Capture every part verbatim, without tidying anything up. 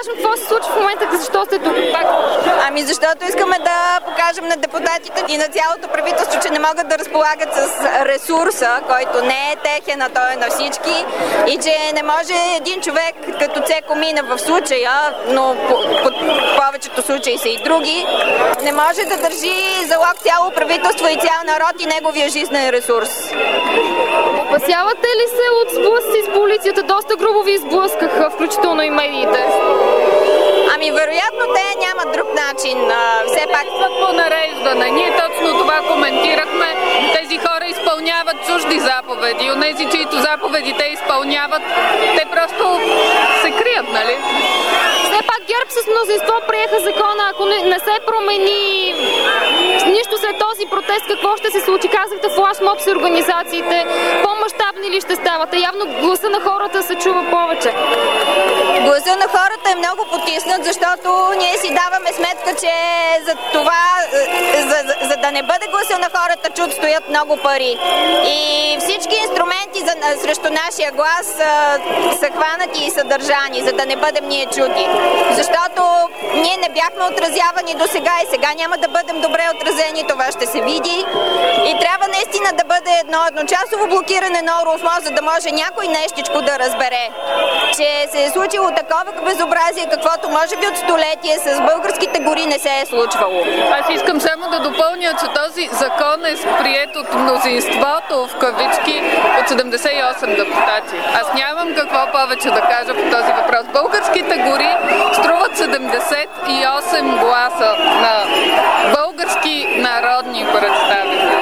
кажем какво се случва в момента, защо сте тук? Пак. Ами защото искаме да покажем на депутатите и на цялото правителство, че не могат да разполагат с ресурса, който не е техен, а той е на всички и че не може един човек като Цеко Мина в случая, но по, по повечето случаи са и други, не може да държи залог цяло правителство и цял народ и неговия жизнен ресурс. Опасявате ли се от сблъсъци с полицията? Доста грубо ви изблъскаха, включително и медиите. Ами вероятно те нямат друг начин. А, все пак по нареждане. Ние точно това коментирахме. Тези хора изпълняват чужди заповеди. Онези, чието заповеди те изпълняват, те просто се крият, нали? Все пак ГЕРБ с мнозинство приеха закона. Ако не, не се промени нищо след този протест, какво ще се случи? Казахте, флашмоб с организациите. По-мащабни ли ще ставате? Явно гласа на хората се чува повече. Гласа на хората е много потиснат, защото ние си даваме сметка, че за това, за, за, за да не бъде гласа на хората чут, стоят много пари. И всички инструменти за, срещу нашия глас са, са хванати и съдържани, за да не бъдем ние чути. Защото ние не бяхме отразявани до сега и сега няма да бъдем добре отразени, това ще се види. И трябва наистина да бъде едно едночасово блокиране на Оросмос, за да може някой нещичко да разбере, че се е случило такова безобразие, каквото може би от столетие с българските гори не се е случвало. Аз искам само да допълня, че този закон е приет от мнозинството в кавички от седемдесет и осем депутати. Аз нямам какво повече да кажа по този въпрос. Българските гори струват седемдесет и осем гласа на български народни представители.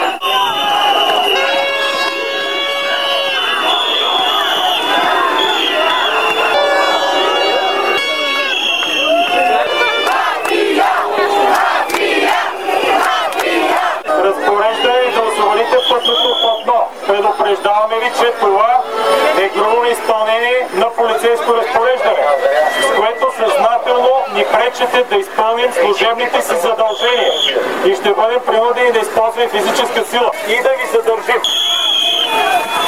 Разпореждане да освободите пътното платно. Предупреждаваме ви, че това е грубо изпълнение на полицейско разпореждане, с което съзнателно ни пречите да изпълним служебните си задължения и ще бъдем принудени да използваме физическа сила и да ви задържим.